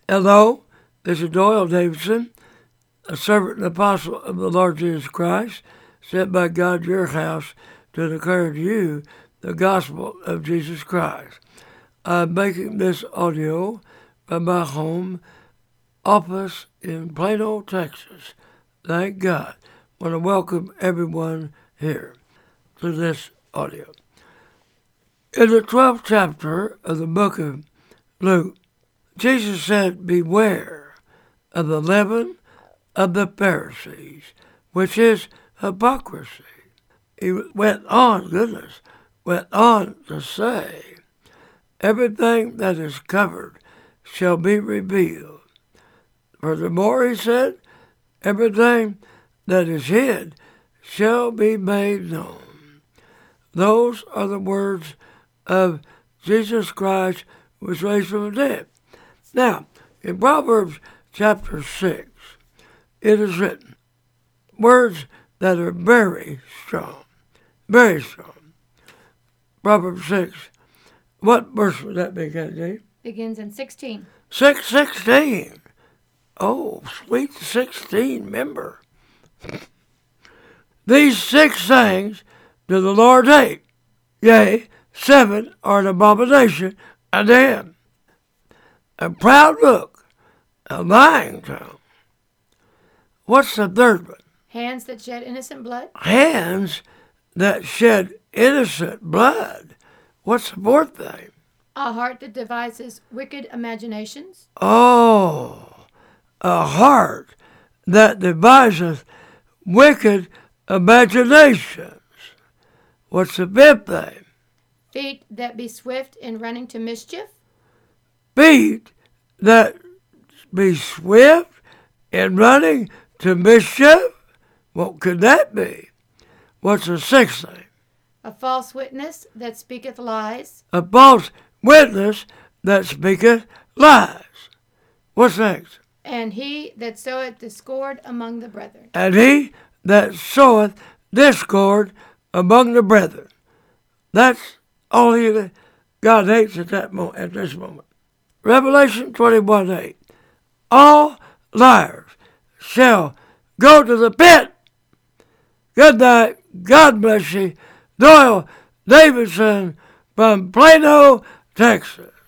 Hello, this is Doyle Davidson, a servant and apostle of the Lord Jesus Christ, sent by God to your house to declare to you the gospel of Jesus Christ. I'm making this audio from my home office in Plano, Texas. Thank God. I want to welcome everyone here to this audio. In the 12th chapter of the book of Luke, Jesus said, "Beware of the leaven of the Pharisees, which is hypocrisy." He went on to say, "Everything that is covered shall be revealed. Furthermore," he said, "everything that is hid shall be made known." Those are the words of Jesus Christ, who was raised from the dead. Now, in Proverbs chapter 6, it is written, words that are very strong, very strong. Proverbs 6, what verse would that be, Kenzie? Begins in 16. 6:16. Oh, sweet 16 member. These 6 things do the Lord hate. Yea, 7 are an abomination unto him: a proud look, a lying tongue. What's the third one? Hands that shed innocent blood. Hands that shed innocent blood. What's the fourth thing? A heart that devises wicked imaginations. Oh, a heart that deviseth wicked imaginations. What's the fifth thing? Feet that be swift in running to mischief. Feet that be swift in running to mischief? What could that be? What's the sixth thing? A false witness that speaketh lies. A false witness that speaketh lies. What's next? And he that soweth discord among the brethren. And he that soweth discord among the brethren. That's all God hates at this moment. Revelation 21:8. All liars shall go to the pit. Good night. God bless you. Doyle Davidson from Plano, Texas.